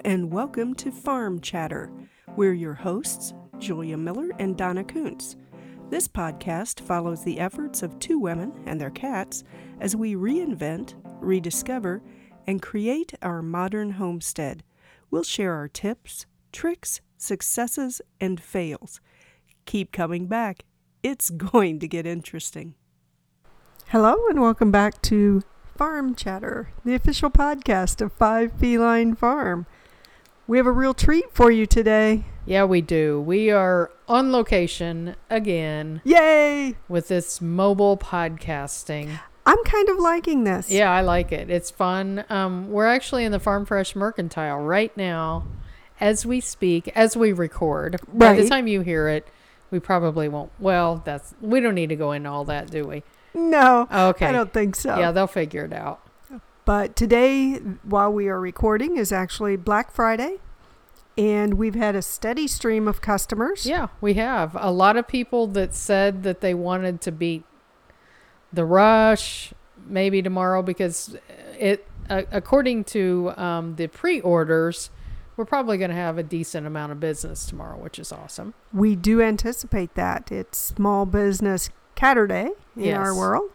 and welcome to Farm Chatter. We're your hosts, Julia Miller and Donna Kuntz. This podcast follows the efforts of two women and their cats as we reinvent, rediscover, and create our modern homestead. We'll share our tips, tricks, successes, and fails. Keep coming back. It's going to get interesting. Hello and welcome back to Farm Chatter, the official podcast of Five Feline Farm. We have a real treat for you today. Yeah, we do. We are on location again. Yay! With this mobile podcasting. I'm kind of liking this. Yeah, I like it. It's fun. We're actually in the Farm Fresh Mercantile right now as we speak, as we record. Right. By the time you hear it, we probably won't. Well, we don't need to go into all that, do we? No, okay. I don't think so. Yeah, they'll figure it out. But today, while we are recording, is actually Black Friday, and we've had a steady stream of customers. Yeah, we have. A lot of people that said that they wanted to beat the rush maybe tomorrow because according to the pre-orders, we're probably going to have a decent amount of business tomorrow, which is awesome. We do anticipate that. It's Small Business Catterday in our world.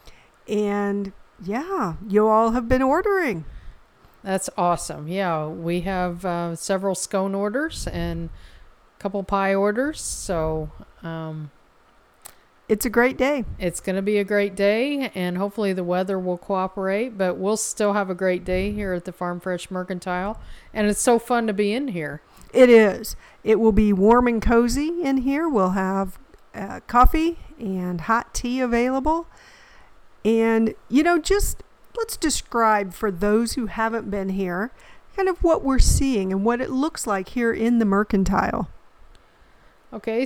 And yeah, you all have been ordering. That's awesome. Yeah, we have several scone orders and a couple pie orders. So it's a great day. It's going to be a great day, and hopefully the weather will cooperate, but we'll still have a great day here at the Farm Fresh Mercantile. And it's so fun to be in here. It is. It will be warm and cozy in here. We'll have coffee and hot tea available. And, just let's describe for those who haven't been here kind of what we're seeing and what it looks like here in the Mercantile. Okay,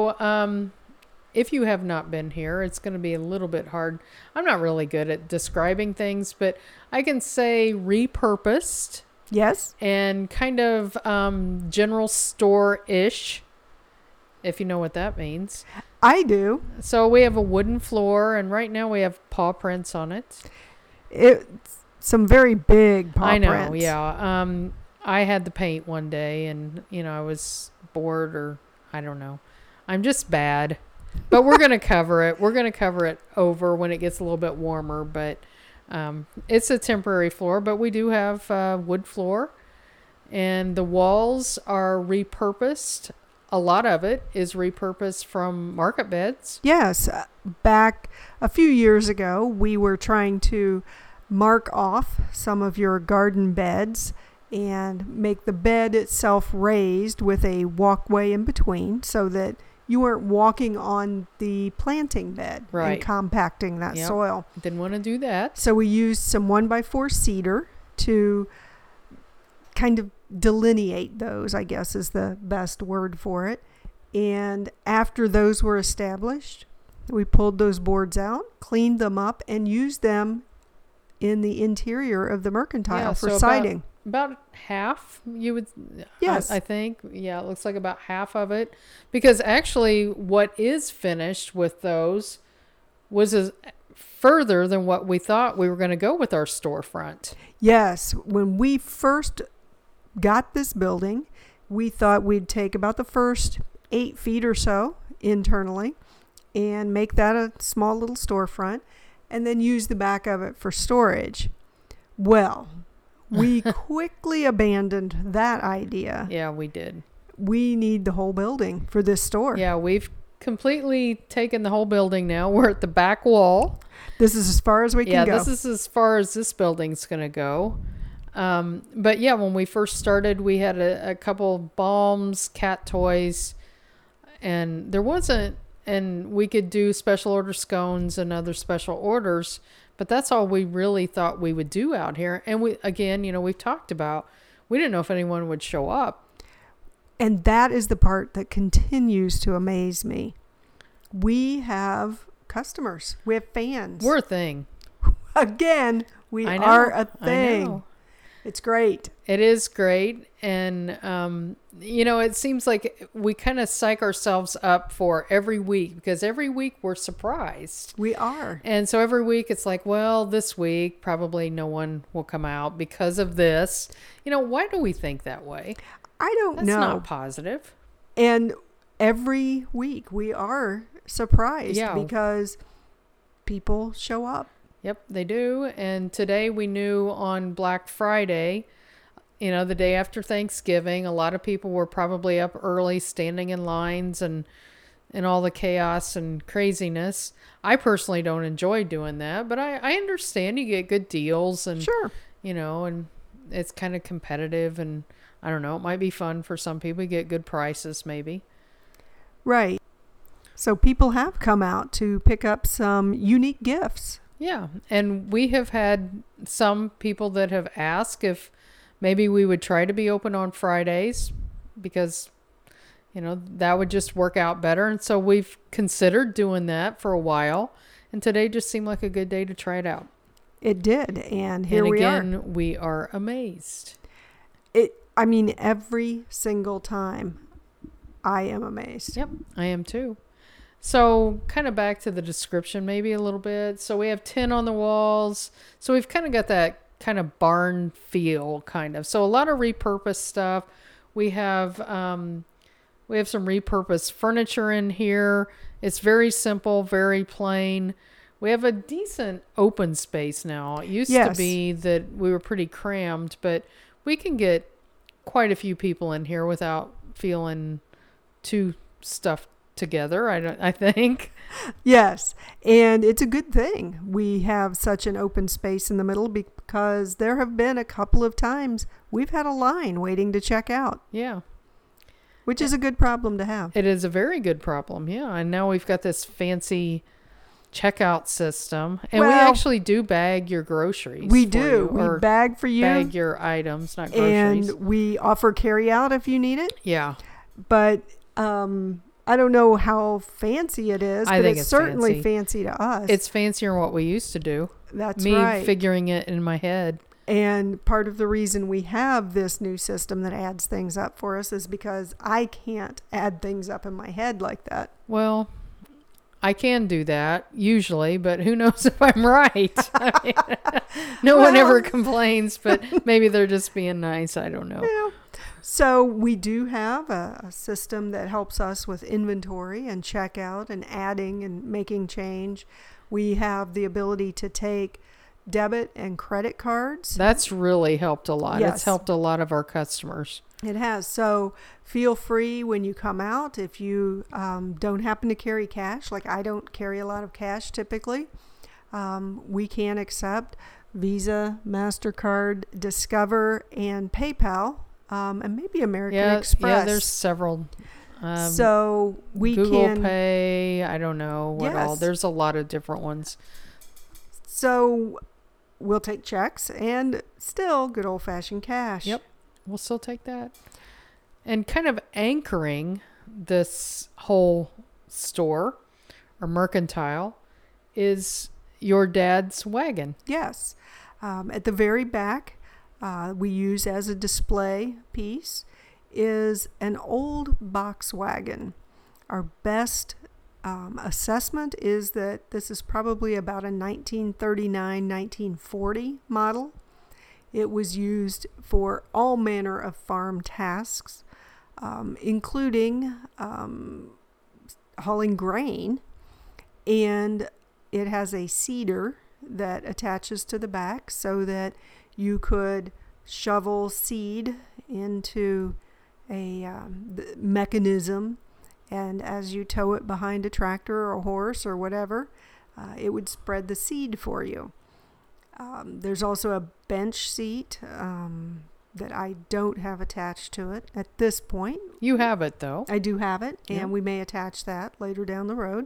so if you have not been here, it's going to be a little bit hard. I'm not really good at describing things, but I can say repurposed. Yes. And kind of general store-ish, if you know what that means. I do. So we have a wooden floor, and right now we have paw prints on it. It's some very big paw prints. I know, yeah. I had to paint one day, and, I was bored, or I don't know. I'm just bad. But we're going to cover it. We're going to cover it over when it gets a little bit warmer, but it's a temporary floor, but we do have wood floor, and the walls are repurposed. A lot of it is repurposed from market beds. Yes. Back a few years ago, we were trying to mark off some of your garden beds and make the bed itself raised with a walkway in between so that you weren't walking on the planting bed and compacting that soil. Didn't want to do that. So we used some 1x4 cedar to kind of delineate those, I guess is the best word for it. And after those were established, we pulled those boards out, cleaned them up, and used them in the interior of the Mercantile for siding. About half, you would, yes. I think. Yeah, it looks like about half of it. Because actually what is finished with those was further than what we thought we were going to go with our storefront. Yes. When we first got this building, we thought we'd take about the first 8 feet or so internally and make that a small little storefront and then use the back of it for storage. Well, we quickly abandoned that idea. Yeah, we did. We need the whole building for this store. Yeah, we've completely taken the whole building now. We're at the back wall. This is as far as we can go. Yeah, this is as far as this building's going to go. But yeah, when we first started, we had a couple balms, cat toys, and there wasn't, and we could do special order scones and other special orders, but that's all we really thought we would do out here. And we, again, we've talked about, we didn't know if anyone would show up. And that is the part that continues to amaze me. We have customers. We have fans. We're a thing. Again, we are a thing. I know. It's great. It is great. And, it seems like we kind of psych ourselves up for every week because every week we're surprised. We are. And so every week it's like, well, this week probably no one will come out because of this. Why do we think that way? I don't know. That's not positive. And every week we are surprised because people show up. Yep, they do. And today we knew on Black Friday, the day after Thanksgiving, a lot of people were probably up early standing in lines and all the chaos and craziness. I personally don't enjoy doing that, but I understand you get good deals and, sure. And it's kind of competitive and I don't know, it might be fun for some people. You get good prices maybe. Right. So people have come out to pick up some unique gifts. Yeah. And we have had some people that have asked if maybe we would try to be open on Fridays because, that would just work out better. And so we've considered doing that for a while. And today just seemed like a good day to try it out. It did. And here we are. And again, we are amazed. Every single time I am amazed. Yep, I am too. So kind of back to the description maybe a little bit. So we have tin on the walls. So we've kind of got that kind of barn feel kind of. So a lot of repurposed stuff. We have some repurposed furniture in here. It's very simple, very plain. We have a decent open space now. It used to be that we were pretty crammed, but we can get quite a few people in here without feeling too stuffed together, I think. Yes, and it's a good thing we have such an open space in the middle because there have been a couple of times we've had a line waiting to check out. Yeah. Which is a good problem to have. It is a very good problem, yeah. And now we've got this fancy checkout system. And we actually do bag your groceries. We do. We bag for you. Bag your items, not groceries. And we offer carry out if you need it. Yeah. But I don't know how fancy it is, but it's certainly fancy to us. It's fancier than what we used to do. That's right. Me figuring it in my head. And part of the reason we have this new system that adds things up for us is because I can't add things up in my head like that. Well, I can do that usually, but who knows if I'm right? No one ever complains, but maybe they're just being nice. I don't know. Yeah. So we do have a system that helps us with inventory and checkout and adding and making change. We have the ability to take debit and credit cards. That's really helped a lot. Yes. It's helped a lot of our customers. It has. So feel free when you come out. If you don't happen to carry cash, like I don't carry a lot of cash typically, we can accept Visa, MasterCard, Discover, and PayPal, and maybe American Express. Yeah, there's several. So we Google Pay, I don't know what all. Yes. There's a lot of different ones. So we'll take checks and still good old-fashioned cash. Yep. We'll still take that. And kind of anchoring this whole store or mercantile is your dad's wagon. Yes. At the very back, we use as a display piece is an old box wagon. Our best assessment is that this is probably about a 1939-1940 model. It was used for all manner of farm tasks, including hauling grain, and it has a seeder that attaches to the back so that you could shovel seed into a mechanism, and as you tow it behind a tractor or a horse or whatever, it would spread the seed for you. There's also a bench seat that I don't have attached to it at this point. You have it, though. I do have it, and Yep. we may attach that later down the road.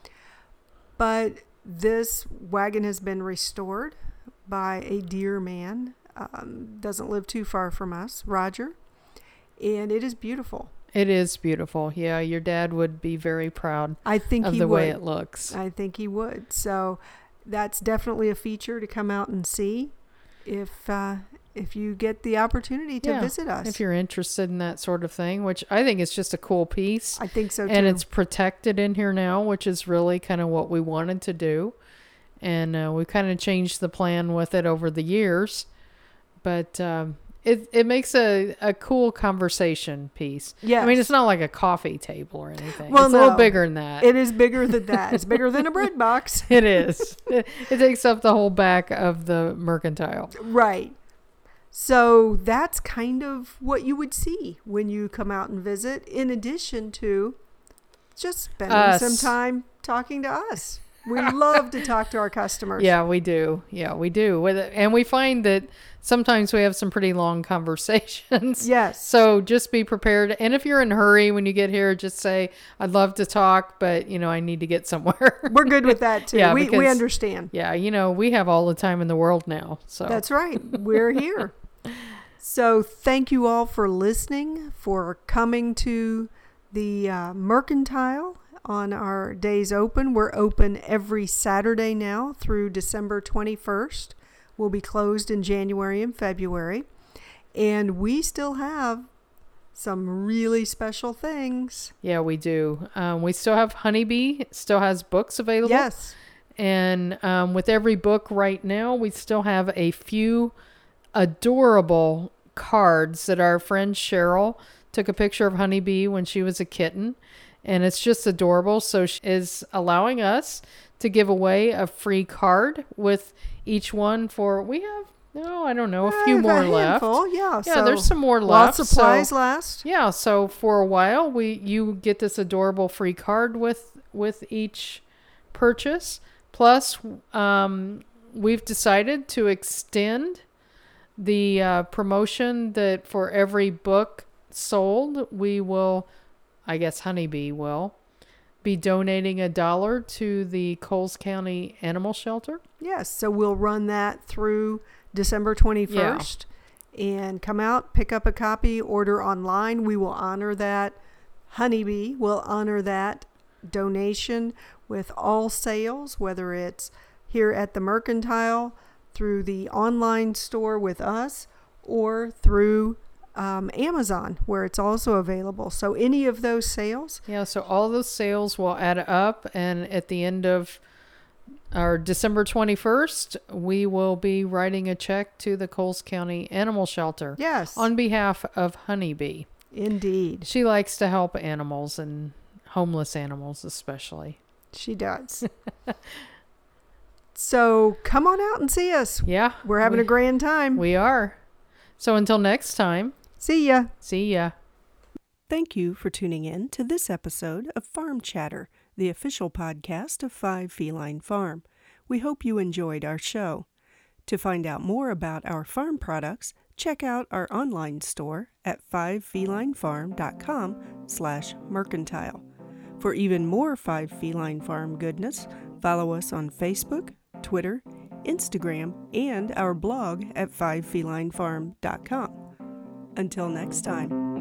But this wagon has been restored by a dear man, doesn't live too far from us, Roger, and it is beautiful. It is beautiful. Yeah, your dad would be very proud I think of he the would. way it looks. I think he would. So that's definitely a feature to come out and see if if you get the opportunity to visit us. If you're interested in that sort of thing, which I think is just a cool piece. I think so too. And it's protected in here now, which is really kind of what we wanted to do. And we kind of changed the plan with it over the years. But it makes a cool conversation piece. Yes. I mean, it's not like a coffee table or anything. Well, it's a little bigger than that. It is bigger than that. It's bigger than a bread box. It is. It takes up the whole back of the Mercantile. Right. So that's kind of what you would see when you come out and visit, in addition to just spending some time talking to us. We love to talk to our customers. Yeah, we do. And we find that sometimes we have some pretty long conversations. Yes. So just be prepared. And if you're in a hurry when you get here, just say, I'd love to talk, but, I need to get somewhere. We're good with that, too. Yeah, we understand. Yeah, we have all the time in the world now. So that's right. We're here. So thank you all for listening, for coming to the Mercantile on our days open. We're open every Saturday now through December 21st. We'll be closed in January and February. And we still have some really special things. Yeah, we do. We still have Honeybee. It still has books available. Yes. And with every book right now, we still have a few adorable cards that our friend Cheryl took a picture of Honeybee when she was a kitten. And it's just adorable. So she is allowing us to give away a free card with each one we have, a few more left. Yeah, so there's some more left. Lots of supplies last. Yeah, so for a while, you get this adorable free card with each purchase. Plus, we've decided to extend the promotion that for every book sold, we will, I guess Honeybee will, be donating $1 to the Coles County Animal Shelter. Yes, so we'll run that through December 21st. Yeah. And come out, pick up a copy, order online. We will honor that. Honeybee will honor that donation with all sales, whether it's here at the Mercantile, through the online store with us, or through Amazon, where it's also available. So any of those sales. Yeah, so all those sales will add up, and at the end of our December 21st, we will be writing a check to the Coles County Animal Shelter. Yes. On behalf of Honeybee. Indeed. She likes to help animals, and homeless animals especially. She does. So come on out and see us. Yeah. We're having a grand time. We are. So until next time. See ya. See ya. Thank you for tuning in to this episode of Farm Chatter, the official podcast of 5 Feline Farm. We hope you enjoyed our show. To find out more about our farm products, check out our online store at 5felinefarm.com/mercantile. For even more 5 Feline Farm goodness, follow us on Facebook, Twitter, Instagram, and our blog at 5felinefarm.com. Until next time.